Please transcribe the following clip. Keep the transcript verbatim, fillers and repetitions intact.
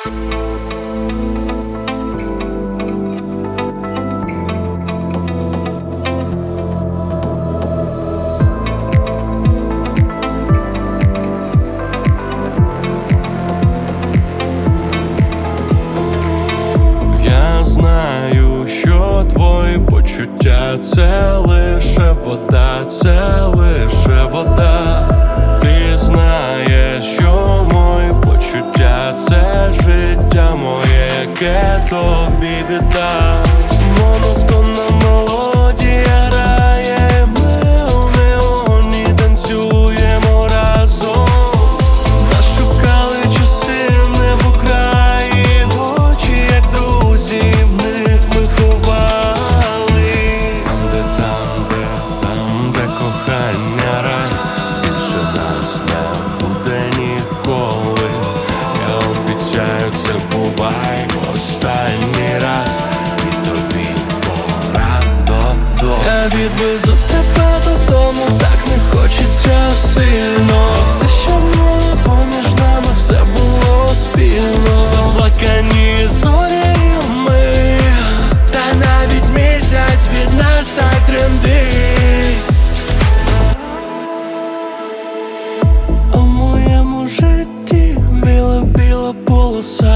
Знаю, що твої почуття це лише вода, це лише вода. Ти знаєш, що мої почуття це життя моє, яке тобі віддам. Монотонна мелодія грає, ми у неоні танцюємо разом. Нас шукали часи не в Україні, очі як друзі, в них ми ховали. Там, де, там, де, там, де кохання рай, більше нас не буде ніколи. Я обіцяю, це бувай останній раз, і тобі пора додому. Я відвезу тебе додому, так не хочеться сильно. Все, що було поміж нами, все було спільно. Заплакані зорі ми, та навіть місяць від нас так тремтить. У моєму житті біла-біла полоса.